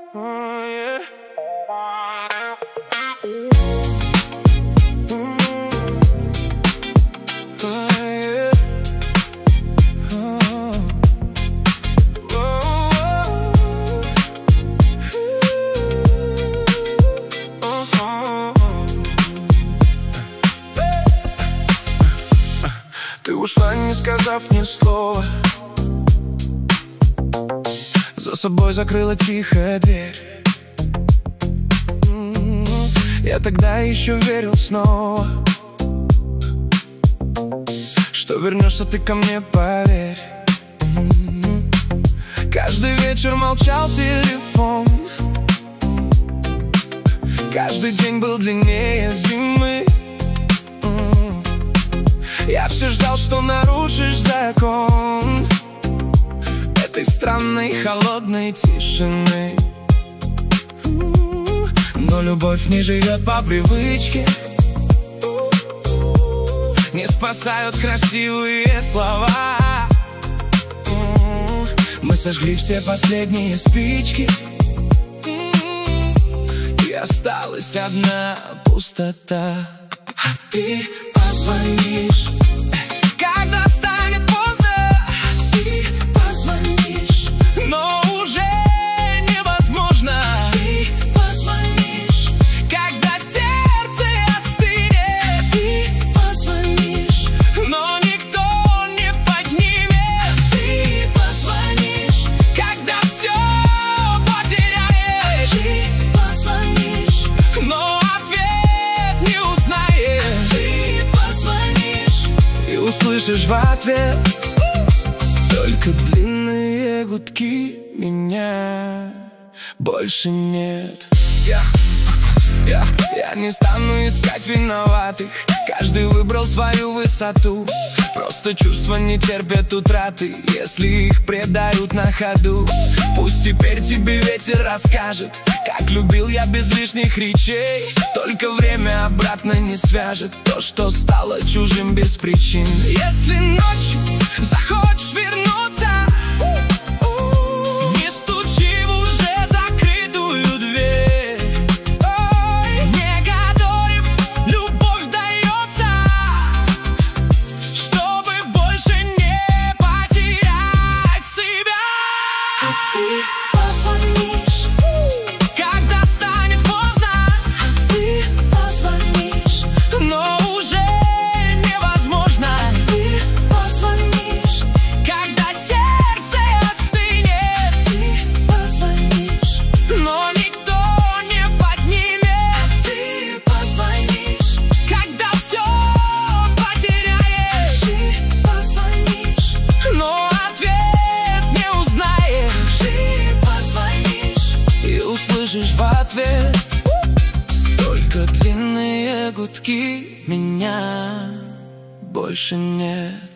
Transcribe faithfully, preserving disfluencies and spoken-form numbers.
Ты ушла, не сказав ни слова, за собой закрыла тихая дверь. Я тогда еще верил снова, что вернешься ты ко мне, поверь. Каждый вечер молчал телефон, каждый день был длиннее зимы. Я все ждал, что нарушишь закон этой странной холодной тишины. Но любовь не живет по привычке, не спасают красивые слова. Мы сожгли все последние спички, и осталась одна пустота. А ты позвонишь, когда станет поздно. Ты позвонишь, но уже невозможно. Ты позвонишь, когда сердце остынет. Ты позвонишь, но никто не поднимет. Ты позвонишь, когда все потеряешь. Ты позвонишь, но ответ не узнаешь. Ты позвонишь и услышишь в ответ только длинные гудки. Меня больше нет. Я, я, я не стану искать виноватых, каждый выбрал свою высоту. Просто чувства не терпят утраты, если их предают на ходу. Пусть теперь тебе ветер расскажет, как любил я без лишних речей. Только время обратно не свяжет то, что стало чужим без причин. Если ночью захочешь вернуться, не стучи в уже закрытую дверь. Не гадай, любовь дается, чтобы больше не потерять себя. А ты позвонишь, когда станет поздно. А ты позвонишь, но уже невозможно. Ты позвонишь, когда сердце остынет. Ты позвонишь, но никто не поднимет. Ты позвонишь, когда все потеряешь. Ты позвонишь, но ответ не узнаешь. Ты позвонишь и услышишь в ответ только длинные гудки. Меня больше нет.